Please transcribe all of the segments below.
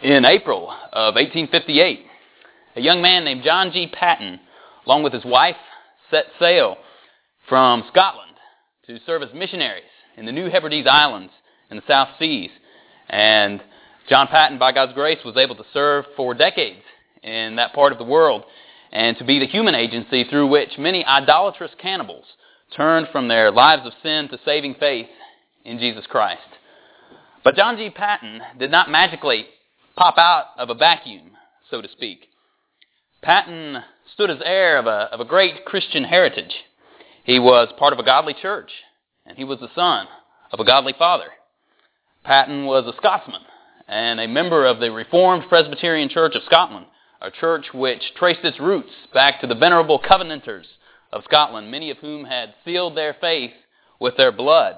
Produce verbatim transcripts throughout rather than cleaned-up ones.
In April of eighteen fifty-eight, a young man named John G. Paton, along with his wife, set sail from Scotland to serve as missionaries in the New Hebrides Islands in the South Seas. And John Paton, by God's grace, was able to serve for decades in that part of the world and to be the human agency through which many idolatrous cannibals turned from their lives of sin to saving faith in Jesus Christ. But John G. Paton did not magically pop out of a vacuum, so to speak. Paton stood as heir of a, of a great Christian heritage. He was part of a godly church, and he was the son of a godly father. Paton was a Scotsman and a member of the Reformed Presbyterian Church of Scotland, a church which traced its roots back to the venerable Covenanters of Scotland, many of whom had sealed their faith with their blood.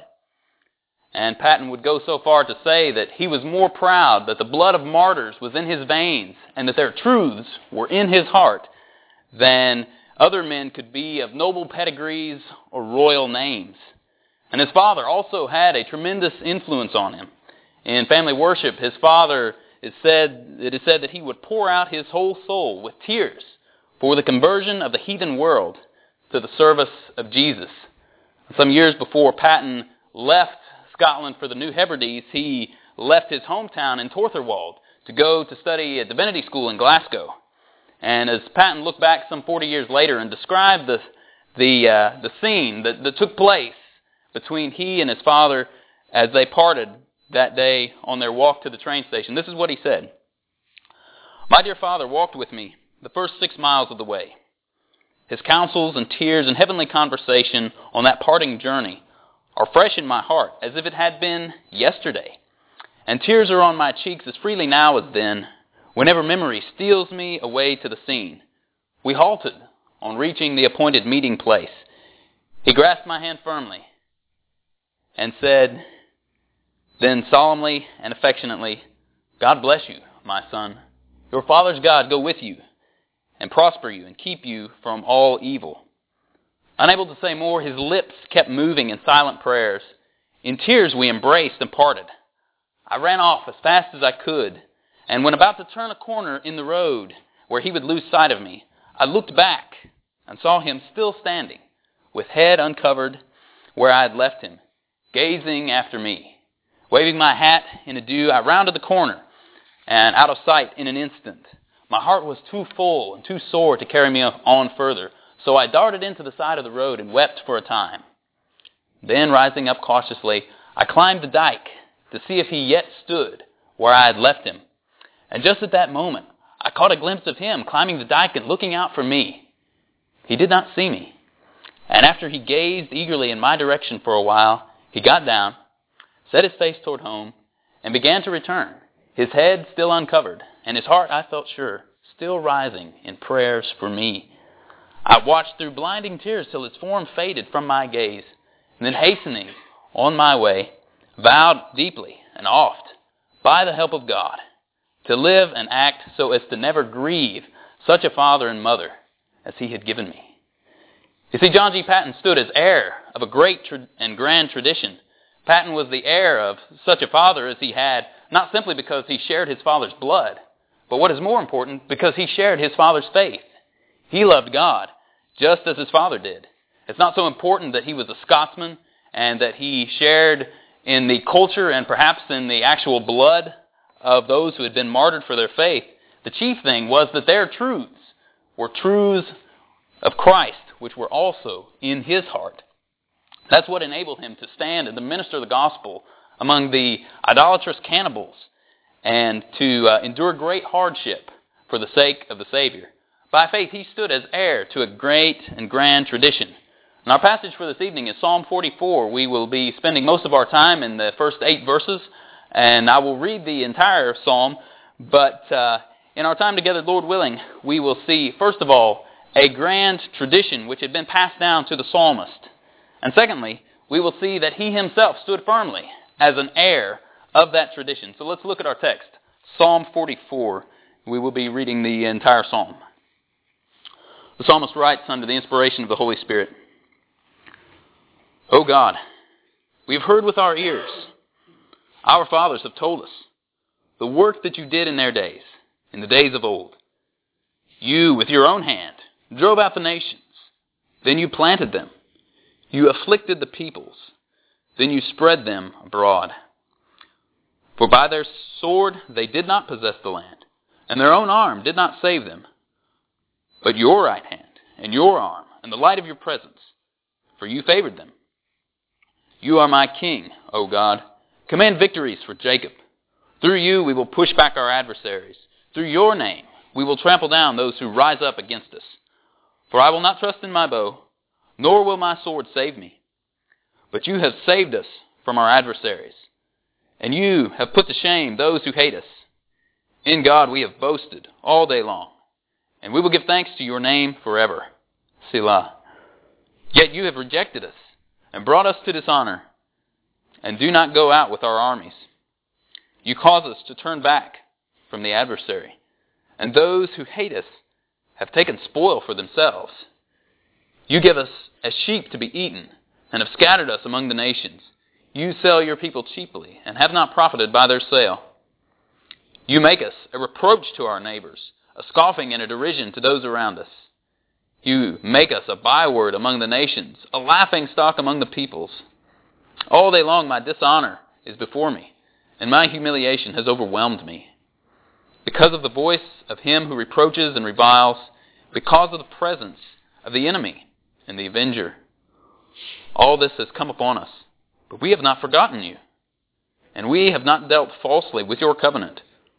And Paton would go so far to say that he was more proud that the blood of martyrs was in his veins and that their truths were in his heart than other men could be of noble pedigrees or royal names. And his father also had a tremendous influence on him. In family worship, his father, it, said, it is said that he would pour out his whole soul with tears for the conversion of the heathen world to the service of Jesus. Some years before Paton left Scotland for the New Hebrides, he left his hometown in Torthorwald to go to study at divinity school in Glasgow. And as Paton looked back some forty years later and described the the uh, the scene that, that took place between he and his father as they parted that day on their walk to the train station, this is what he said. "My dear father walked with me the first six miles of the way. His counsels and tears and heavenly conversation on that parting journey are fresh in my heart as if it had been yesterday. And tears are on my cheeks as freely now as then, whenever memory steals me away to the scene. We halted on reaching the appointed meeting place. He grasped my hand firmly and said, then solemnly and affectionately, 'God bless you, my son. Your father's God go with you and prosper you and keep you from all evil.' Unable to say more, his lips kept moving in silent prayers. In tears we embraced and parted. I ran off as fast as I could, and when about to turn a corner in the road where he would lose sight of me, I looked back and saw him still standing, with head uncovered where I had left him, gazing after me. Waving my hat in adieu, I rounded the corner and out of sight in an instant. My heart was too full and too sore to carry me on further, so I darted into the side of the road and wept for a time. Then, rising up cautiously, I climbed the dike to see if he yet stood where I had left him. And just at that moment, I caught a glimpse of him climbing the dike and looking out for me. He did not see me. And after he gazed eagerly in my direction for a while, he got down, set his face toward home, and began to return, his head still uncovered, and his heart, I felt sure, still rising in prayers for me. I watched through blinding tears till his form faded from my gaze, and then hastening on my way, vowed deeply and oft, by the help of God, to live and act so as to never grieve such a father and mother as he had given me." You see, John G. Paton stood as heir of a great tra- and grand tradition. Paton was the heir of such a father as he had, not simply because he shared his father's blood, but what is more important, because he shared his father's faith. He loved God just as his father did. It's not so important that he was a Scotsman and that he shared in the culture and perhaps in the actual blood of those who had been martyred for their faith. The chief thing was that their truths were truths of Christ, which were also in his heart. That's what enabled him to stand and to minister the gospel among the idolatrous cannibals and to uh, endure great hardship for the sake of the Savior. By faith, he stood as heir to a great and grand tradition. And our passage for this evening is Psalm forty-four. We will be spending most of our time in the first eight verses, and I will read the entire psalm. But uh, in our time together, Lord willing, we will see, first of all, a grand tradition which had been passed down to the psalmist. And secondly, we will see that he himself stood firmly as an heir of that tradition. So let's look at our text, Psalm forty-four. We will be reading the entire psalm. The psalmist writes under the inspiration of the Holy Spirit, "O God, we have heard with our ears. Our fathers have told us. the work that you did in their days, in the days of old. You, with your own hand, drove out the nations. Then you planted them. You afflicted the peoples. Then you spread them abroad. For by their sword they did not possess the land, and their own arm did not save them. But your right hand, and your arm, and the light of your presence, for you favored them. You are my king, O God. Command victories for Jacob. Through you we will push back our adversaries. Through your name we will trample down those who rise up against us. For I will not trust in my bow, nor will my sword save me. But you have saved us from our adversaries, and you have put to shame those who hate us. In God we have boasted all day long, and we will give thanks to your name forever. Selah. Yet you have rejected us, and brought us to dishonor, and do not go out with our armies. You cause us to turn back from the adversary, and those who hate us have taken spoil for themselves. You give us as sheep to be eaten, and have scattered us among the nations. You sell your people cheaply, and have not profited by their sale. You make us a reproach to our neighbors, a scoffing and a derision to those around us. You make us a byword among the nations, a laughing stock among the peoples. All day long my dishonor is before me, and my humiliation has overwhelmed me. Because of the voice of him who reproaches and reviles, because of the presence of the enemy and the avenger. All this has come upon us, but we have not forgotten you, and we have not dealt falsely with your covenant.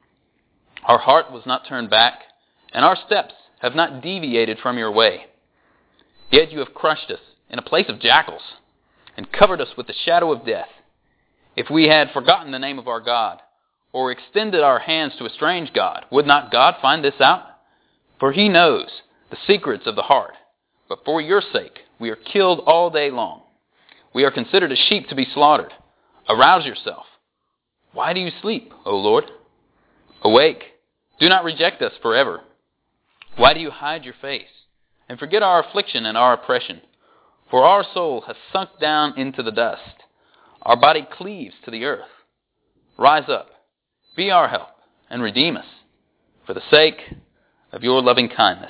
Our heart was not turned back, and our steps have not deviated from your way. Yet you have crushed us in a place of jackals, and covered us with the shadow of death. If we had forgotten the name of our God, or extended our hands to a strange God, would not God find this out? For he knows the secrets of the heart. But for your sake we are killed all day long. We are considered as sheep to be slaughtered. Arouse yourself. Why do you sleep, O Lord? Awake. Do not reject us forever. Why do you hide your face, and forget our affliction and our oppression? For our soul has sunk down into the dust. Our body cleaves to the earth. Rise up, be our help, and redeem us, for the sake of your loving kindness.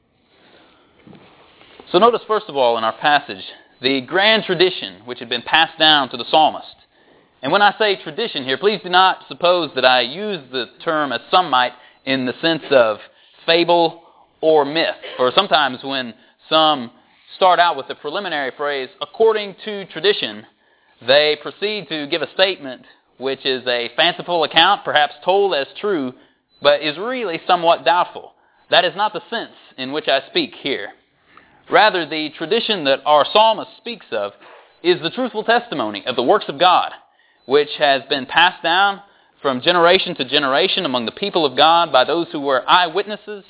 So notice first of all in our passage, the grand tradition which had been passed down to the psalmist. And when I say tradition here, please do not suppose that I use the term as some might in the sense of fable or myth. Or sometimes when some start out with the preliminary phrase, according to tradition, they proceed to give a statement which is a fanciful account, perhaps told as true, but is really somewhat doubtful. That is not the sense in which I speak here. Rather, the tradition that our psalmist speaks of is the truthful testimony of the works of God, which has been passed down from generation to generation among the people of God by those who were eyewitnesses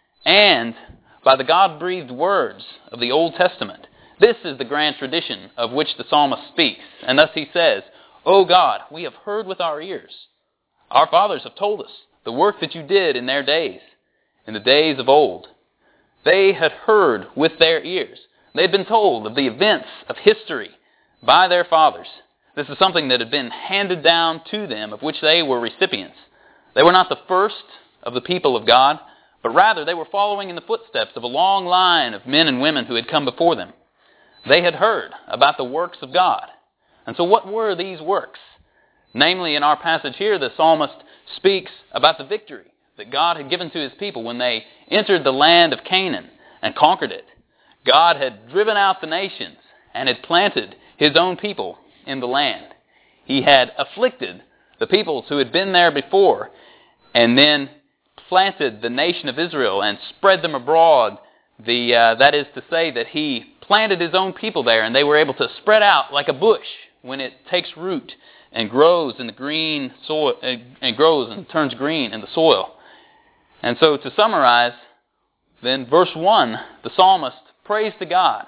and by the God-breathed words of the Old Testament. This is the grand tradition of which the psalmist speaks. And thus he says, O God, we have heard with our ears. Our fathers have told us the work that you did in their days, in the days of old. They had heard with their ears. They had been told of the events of history by their fathers. This is something that had been handed down to them, of which they were recipients. They were not the first of the people of God, but rather they were following in the footsteps of a long line of men and women who had come before them. They had heard about the works of God. And so what were these works? Namely, in our passage here, the psalmist speaks about the victory that God had given to his people when they entered the land of Canaan and conquered it. God had driven out the nations and had planted his own people in the land. He had afflicted the peoples who had been there before and then planted the nation of Israel and spread them abroad. The, uh, that is to say that he planted his own people there and they were able to spread out like a bush when it takes root and grows in the green soil, uh, and grows and turns green in the soil. And so to summarize, then verse one, the psalmist prays to God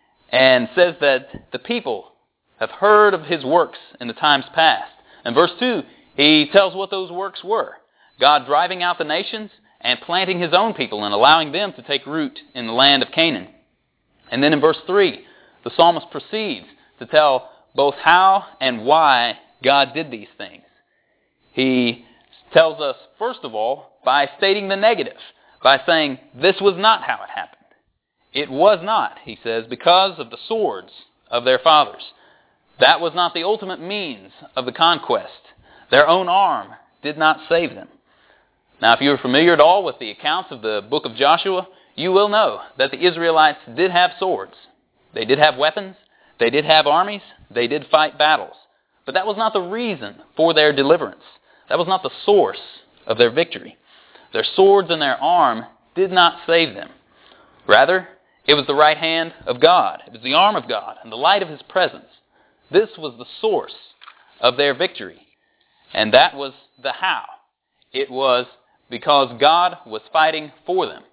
and says that the people have heard of his works in the times past. And verse two, he tells what those works were. God driving out the nations and planting his own people and allowing them to take root in the land of Canaan. And then in verse three, the psalmist proceeds to tell both how and why God did these things. He tells us, first of all, by stating the negative, by saying this was not how it happened. It was not, he says, because of the swords of their fathers. That was not the ultimate means of the conquest. Their own arm did not save them. Now, if you are familiar at all with the accounts of the book of Joshua, you will know that the Israelites did have swords. They did have weapons. They did have armies. They did fight battles. But that was not the reason for their deliverance. That was not the source of their victory. Their swords and their arm did not save them. Rather, it was the right hand of God. It was the arm of God and the light of His presence. This was the source of their victory. And that was the how. It was because God was fighting for them.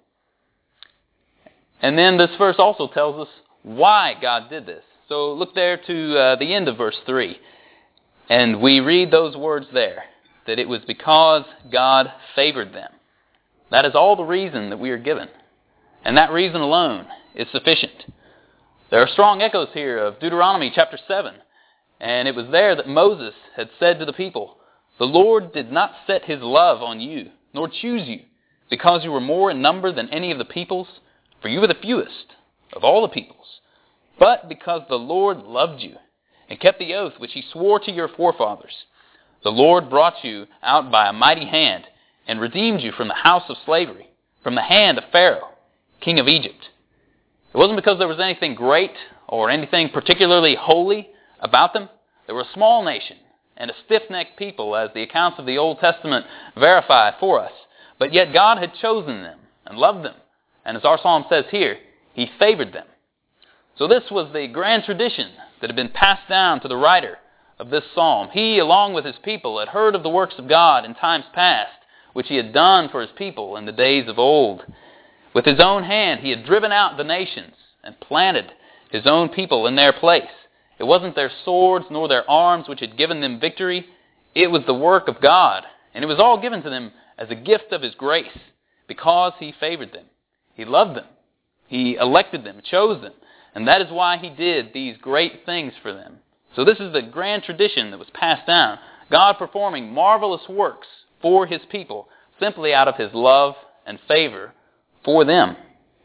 And then this verse also tells us why God did this. So look there to uh, the end of verse three. And we read those words there, that it was because God favored them. That is all the reason that we are given. And that reason alone is sufficient. There are strong echoes here of Deuteronomy chapter seven. And it was there that Moses had said to the people, "The Lord did not set His love on you, nor choose you, because you were more in number than any of the peoples, for you were the fewest of all the peoples, but because the Lord loved you, and kept the oath which He swore to your forefathers. The Lord brought you out by a mighty hand, and redeemed you from the house of slavery, from the hand of Pharaoh, king of Egypt." It wasn't because there was anything great or anything particularly holy about them. They were a small nation and a stiff-necked people, as the accounts of the Old Testament verify for us. But yet God had chosen them and loved them. And as our psalm says here, He favored them. So this was the grand tradition that had been passed down to the writer of this psalm. He, along with his people, had heard of the works of God in times past, which He had done for His people in the days of old. With His own hand, He had driven out the nations and planted His own people in their place. It wasn't their swords nor their arms which had given them victory. It was the work of God. And it was all given to them as a gift of His grace, because He favored them. He loved them. He elected them, chose them. And that is why He did these great things for them. So this is the grand tradition that was passed down. God performing marvelous works for His people, simply out of His love and favor for them.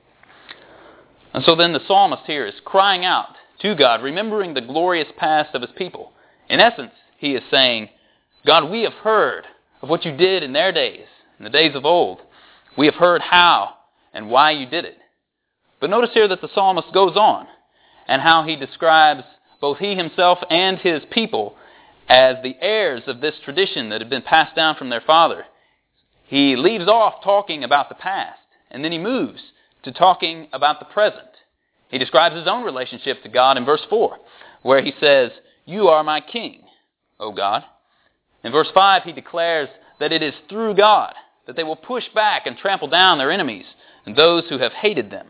And so then the psalmist here is crying out to God, remembering the glorious past of His people. In essence, he is saying, God, we have heard of what You did in their days, in the days of old. We have heard how and why You did it. But notice here that the psalmist goes on, and how he describes both he himself and his people as the heirs of this tradition that had been passed down from their father. He leaves off talking about the past, and then he moves to talking about the present. He describes his own relationship to God in verse four, where he says, "You are my king, O God." In verse five, he declares that it is through God that they will push back and trample down their enemies and those who have hated them.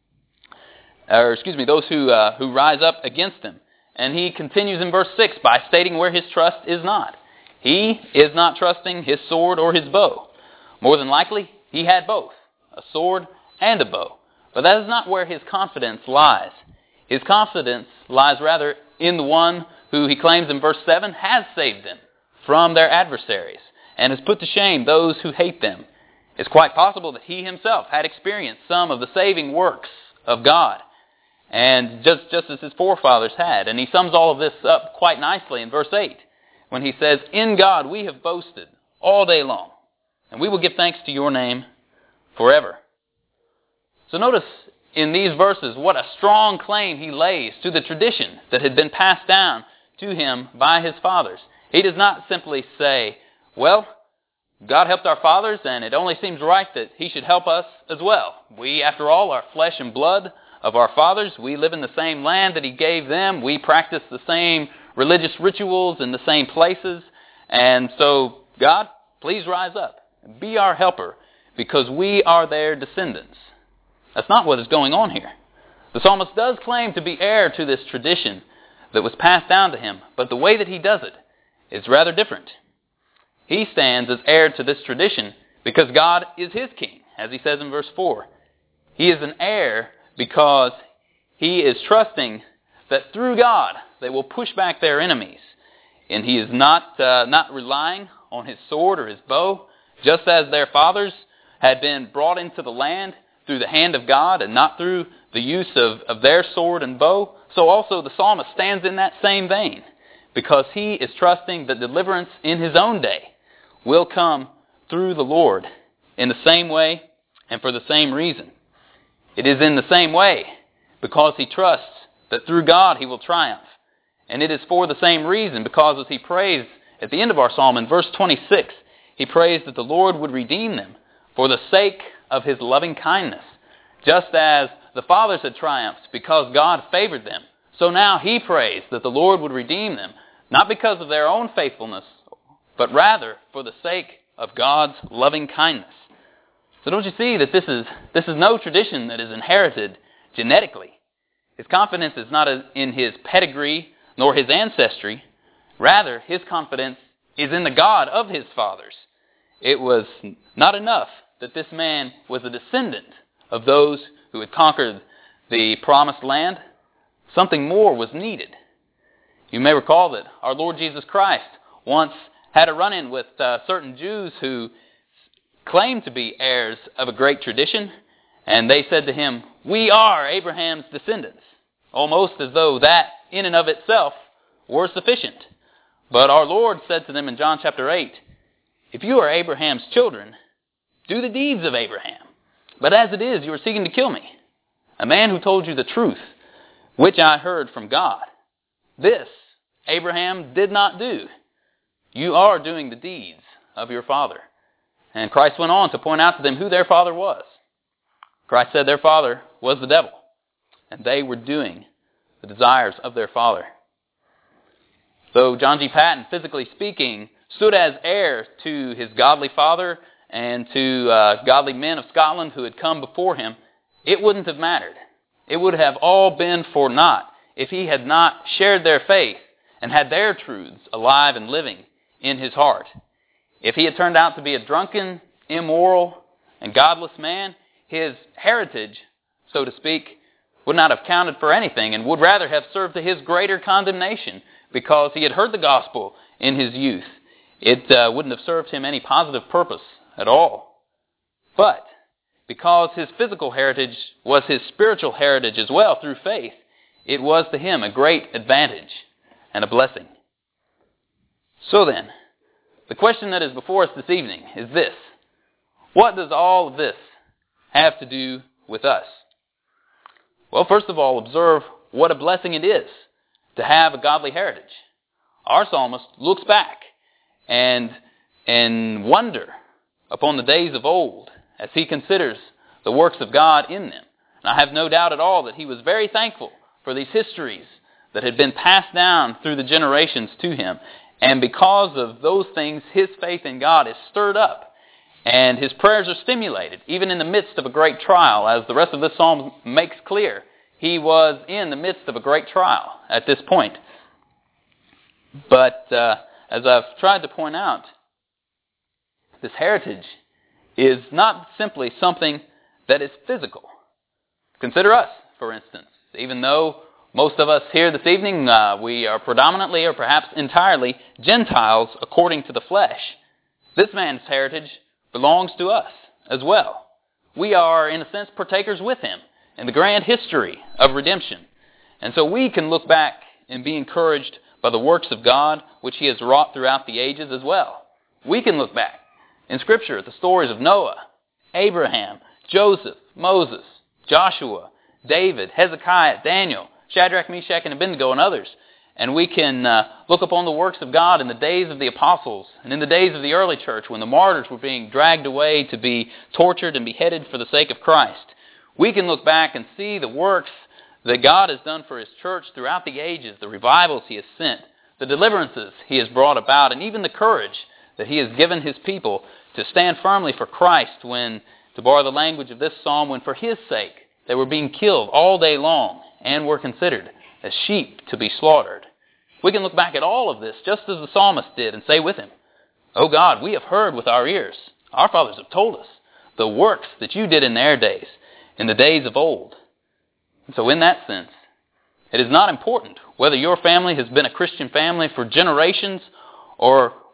Or, excuse me, those who, uh, who rise up against them. And he continues in verse six by stating where his trust is not. He is not trusting his sword or his bow. More than likely, he had both, a sword and a bow. But that is not where his confidence lies. His confidence lies rather in the one who he claims in verse seven has saved them from their adversaries and has put to shame those who hate them. It's quite possible that he himself had experienced some of the saving works of God, and just, just as his forefathers had. And he sums all of this up quite nicely in verse eight, when he says, "In God we have boasted all day long, and we will give thanks to Your name forever." So notice in these verses what a strong claim he lays to the tradition that had been passed down to him by his fathers. He does not simply say, well, God helped our fathers, and it only seems right that He should help us as well. We, after all, are flesh and blood of our fathers. We live in the same land that He gave them. We practice the same religious rituals in the same places. And so, God, please rise up and be our helper, because we are their descendants. That's not what is going on here. The psalmist does claim to be heir to this tradition that was passed down to him, but the way that he does it is rather different. He stands as heir to this tradition because God is his king, as he says in verse four. He is an heir because he is trusting that through God they will push back their enemies. And he is not, uh, not relying on his sword or his bow, just as their fathers had been brought into the land through the hand of God and not through the use of, of their sword and bow, so also the psalmist stands in that same vein, because he is trusting that deliverance in his own day will come through the Lord in the same way and for the same reason. It is in the same way because he trusts that through God he will triumph. And it is for the same reason, because as he prays at the end of our psalm in verse twenty-six, he prays that the Lord would redeem them for the sake of his loving kindness. Just as the fathers had triumphed because God favored them, so now he prays that the Lord would redeem them, not because of their own faithfulness, but rather for the sake of God's loving kindness. So don't you see that this is, this is no tradition that is inherited genetically? His confidence is not in his pedigree nor his ancestry. Rather, his confidence is in the God of his fathers. It was not enough that this man was a descendant of those who had conquered the promised land. Something more was needed. You may recall that our Lord Jesus Christ once had a run-in with uh, certain Jews who claimed to be heirs of a great tradition, and they said to him, "We are Abraham's descendants," almost as though that in and of itself were sufficient. But our Lord said to them in John chapter eight, "If you are Abraham's children, do the deeds of Abraham. But as it is, you are seeking to kill me, a man who told you the truth, which I heard from God. This Abraham did not do. You are doing the deeds of your father." And Christ went on to point out to them who their father was. Christ said their father was the devil, and they were doing the desires of their father. Though John G. Paton, physically speaking, stood as heir to his godly father and to uh, godly men of Scotland who had come before him, it wouldn't have mattered. It would have all been for naught if he had not shared their faith and had their truths alive and living in his heart. If he had turned out to be a drunken, immoral, and godless man, his heritage, so to speak, would not have counted for anything and would rather have served to his greater condemnation because he had heard the gospel in his youth. It uh, wouldn't have served him any positive purpose at all. But because his physical heritage was his spiritual heritage as well through faith, it was to him a great advantage and a blessing. So then, the question that is before us this evening is this: what does all of this have to do with us? Well, first of all, observe what a blessing it is to have a godly heritage. Our psalmist looks back and, and wonder upon the days of old as he considers the works of God in them. And I have no doubt at all that he was very thankful for these histories that had been passed down through the generations to him. And because of those things, his faith in God is stirred up, and his prayers are stimulated, even in the midst of a great trial. As the rest of this psalm makes clear, he was in the midst of a great trial at this point. But uh, as I've tried to point out, this heritage is not simply something that is physical. Consider us, for instance. Even though most of us here this evening, uh, we are predominantly or perhaps entirely Gentiles according to the flesh, this man's heritage belongs to us as well. We are, in a sense, partakers with him in the grand history of redemption. And so we can look back and be encouraged by the works of God which he has wrought throughout the ages as well. We can look back in Scripture at the stories of Noah, Abraham, Joseph, Moses, Joshua, David, Hezekiah, Daniel, Shadrach, Meshach, and Abednego, and others. And we can uh, look upon the works of God in the days of the apostles and in the days of the early church when the martyrs were being dragged away to be tortured and beheaded for the sake of Christ. We can look back and see the works that God has done for his church throughout the ages, the revivals he has sent, the deliverances he has brought about, and even the courage that he has given his people to stand firmly for Christ when, to borrow the language of this psalm, when for his sake they were being killed all day long and were considered as sheep to be slaughtered. We can look back at all of this just as the psalmist did and say with him, "O God, we have heard with our ears. Our fathers have told us the works that you did in their days, in the days of old." And so in that sense, it is not important whether your family has been a Christian family for generations or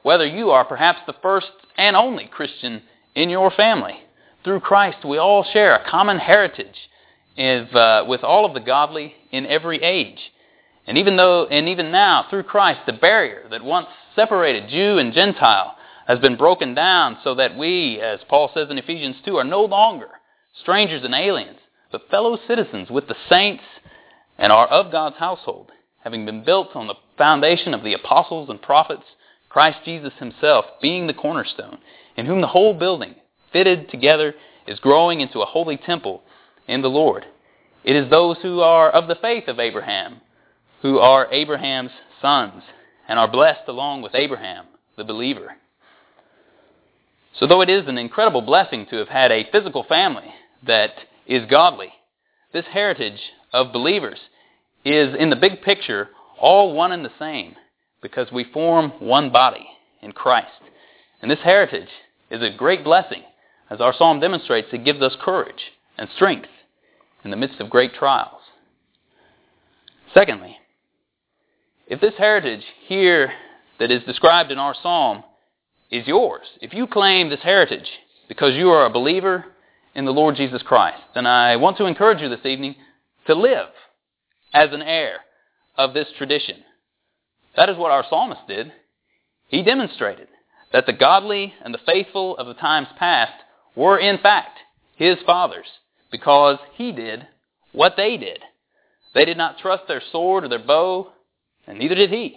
whether you are perhaps the first and only Christian in your family. Through Christ, we all share a common heritage if, uh, with all of the godly in every age. And even though, and even now, through Christ, the barrier that once separated Jew and Gentile has been broken down so that we, as Paul says in Ephesians two, are no longer strangers and aliens, but fellow citizens with the saints and are of God's household, having been built on the foundation of the apostles and prophets, Christ Jesus himself being the cornerstone, in whom the whole building, fitted together, is growing into a holy temple in the Lord. It is those who are of the faith of Abraham, who are Abraham's sons, and are blessed along with Abraham, the believer. So though it is an incredible blessing to have had a physical family that is godly, this heritage of believers is, in the big picture, all one and the same, because we form one body in Christ. And this heritage is a great blessing. As our psalm demonstrates, it gives us courage and strength in the midst of great trials. Secondly, if this heritage here that is described in our psalm is yours, if you claim this heritage because you are a believer in the Lord Jesus Christ, then I want to encourage you this evening to live as an heir of this tradition. That is what our psalmist did. He demonstrated that the godly and the faithful of the times past were in fact his fathers because he did what they did. They did not trust their sword or their bow, and neither did he.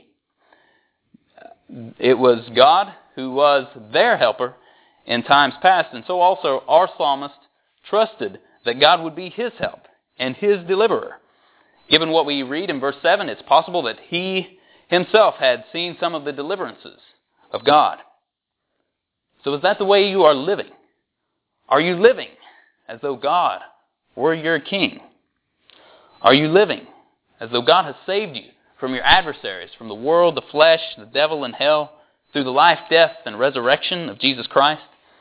It was God who was their helper in times past, and so also our psalmist trusted that God would be his help and his deliverer. Given what we read in verse seven, it's possible that he himself had seen some of the deliverances of God. So is that the way you are living? Are you living as though God were your king? Are you living as though God has saved you from your adversaries, from the world, the flesh, the devil, and hell, through the life, death, and resurrection of Jesus Christ?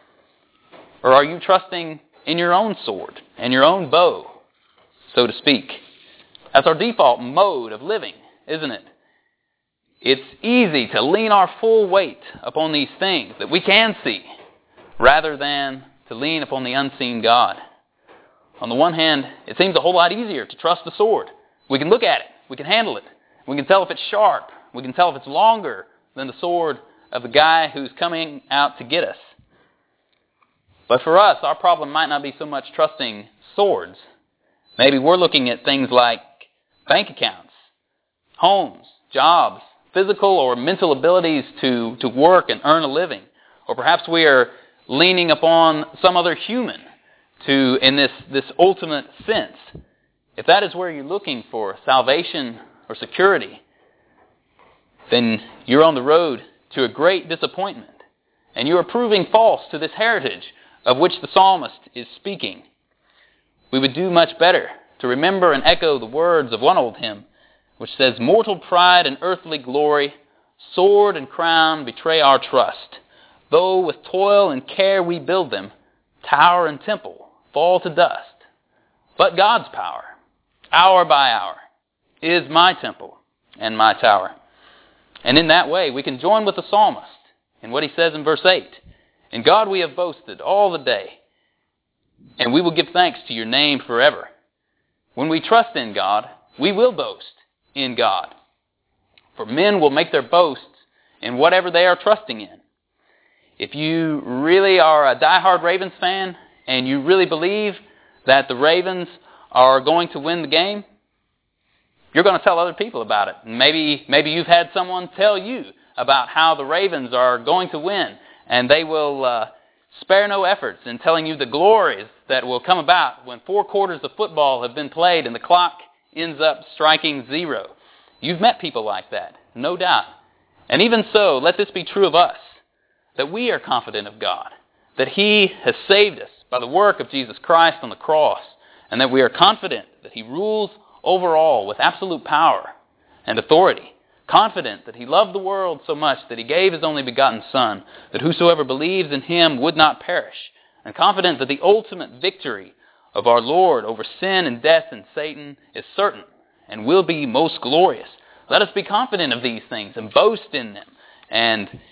Or are you trusting in your own sword and your own bow, so to speak? That's our default mode of living, isn't it? It's easy to lean our full weight upon these things that we can see, rather than to lean upon the unseen God. On the one hand, it seems a whole lot easier to trust the sword. We can look at it. We can handle it. We can tell if it's sharp. We can tell if it's longer than the sword of the guy who's coming out to get us. But for us, our problem might not be so much trusting swords. Maybe we're looking at things like bank accounts, homes, jobs, physical or mental abilities to, to work and earn a living. Or perhaps we are leaning upon some other human to, in this, this ultimate sense. If that is where you're looking for salvation or security, then you're on the road to a great disappointment. And you are proving false to this heritage of which the psalmist is speaking. We would do much better to remember and echo the words of one old hymn, which says, "Mortal pride and earthly glory, sword and crown betray our trust. Though with toil and care we build them, tower and temple fall to dust. But God's power, hour by hour, is my temple and my tower." And in that way, we can join with the psalmist in what he says in verse eight. "In God we have boasted all the day, and we will give thanks to your name forever." When we trust in God, we will boast in God. For men will make their boasts in whatever they are trusting in. If you really are a diehard Ravens fan, and you really believe that the Ravens are going to win the game, you're going to tell other people about it. And maybe, maybe you've had someone tell you about how the Ravens are going to win, and they will uh, spare no efforts in telling you the glories that will come about when four quarters of football have been played and the clock ends up striking zero. You've met people like that, no doubt. And even so, let this be true of us, that we are confident of God, that He has saved us by the work of Jesus Christ on the cross, and that we are confident that He rules over all with absolute power and authority, confident that He loved the world so much that He gave His only begotten Son, that whosoever believes in Him would not perish, and confident that the ultimate victory of our Lord over sin and death and Satan is certain and will be most glorious. Let us be confident of these things and boast in them and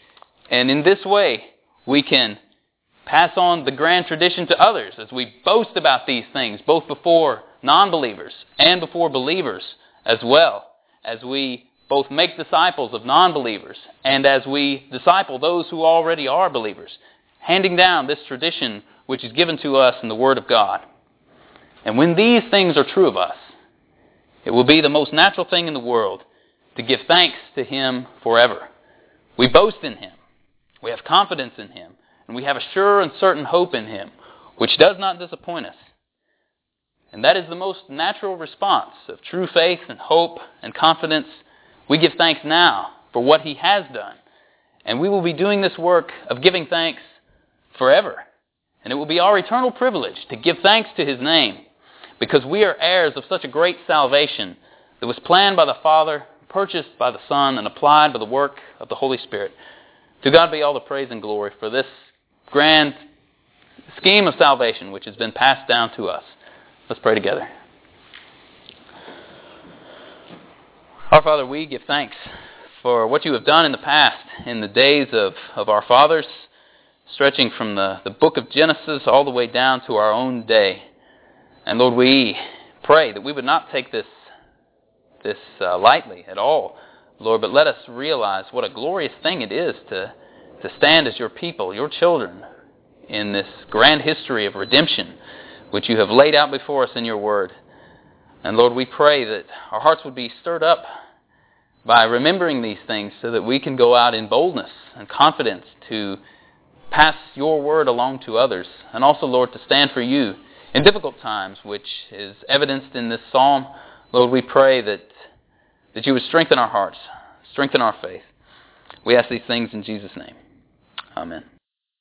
And in this way, we can pass on the grand tradition to others as we boast about these things, both before non-believers and before believers as well, as we both make disciples of non-believers and as we disciple those who already are believers, handing down this tradition which is given to us in the Word of God. And when these things are true of us, it will be the most natural thing in the world to give thanks to Him forever. We boast in Him. We have confidence in Him. And we have a sure and certain hope in Him, which does not disappoint us. And that is the most natural response of true faith and hope and confidence. We give thanks now for what He has done. And we will be doing this work of giving thanks forever. And it will be our eternal privilege to give thanks to His name, because we are heirs of such a great salvation that was planned by the Father, purchased by the Son, and applied by the work of the Holy Spirit. To God be all the praise and glory for this grand scheme of salvation which has been passed down to us. Let's pray together. Our Father, we give thanks for what You have done in the past, in the days of, of our fathers, stretching from the, the book of Genesis all the way down to our own day. And Lord, we pray that we would not take this, this uh, lightly at all, Lord, but let us realize what a glorious thing it is to, to stand as Your people, Your children, in this grand history of redemption which You have laid out before us in Your Word. And Lord, we pray that our hearts would be stirred up by remembering these things so that we can go out in boldness and confidence to pass Your Word along to others. And also, Lord, to stand for You in difficult times, which is evidenced in this psalm. Lord, we pray that, that You would strengthen our hearts, strengthen our faith. We ask these things in Jesus' name. Amen.